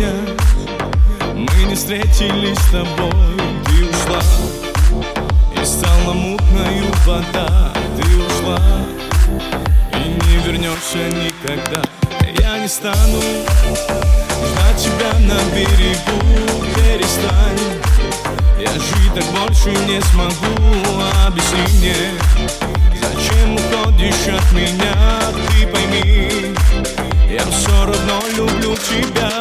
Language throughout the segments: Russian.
сегодня мы не встретились с тобой. Ты ушла, и стала мутною вода. Ты ушла, и не вернешься никогда. Я не стану ждать тебя на берегу. Перестань, я жить так больше не смогу. Объясни мне, зачем уходишь от меня? Ты пойми, я все равно люблю тебя.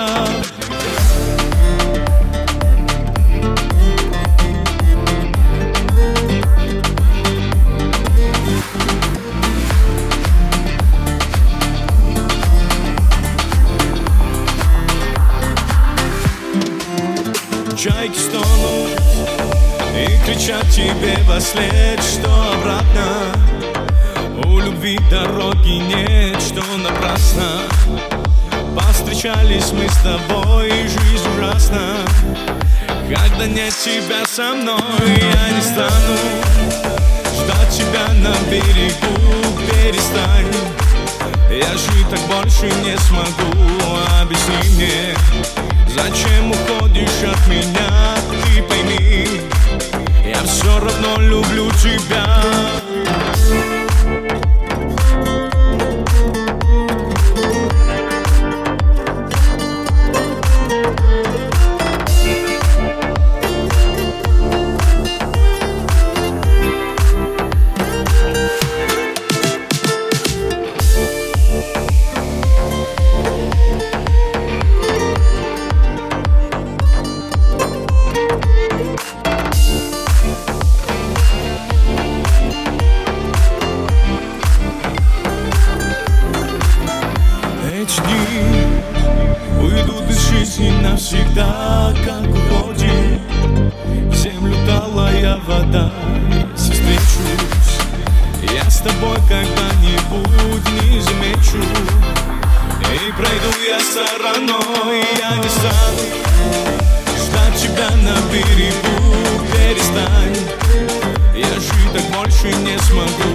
Чайки стонут и кричат тебе вослед, что обратно у любви дороги нет, что напрасно повстречались мы с тобой. Жизнь ужасна, когда нет тебя со мной. Я не стану ждать тебя на берегу. Перестань, я жить так больше не смогу. Объясни мне, зачем уходишь от меня? Ты пойми, я все равно люблю тебя. Уйдут из жизни навсегда, как уходит в землю талая вода. Если встречусь я с тобой когда-нибудь, не замечу, и пройду я стороной. Я не стану ждать тебя на берегу. Перестань, я жить так больше не смогу.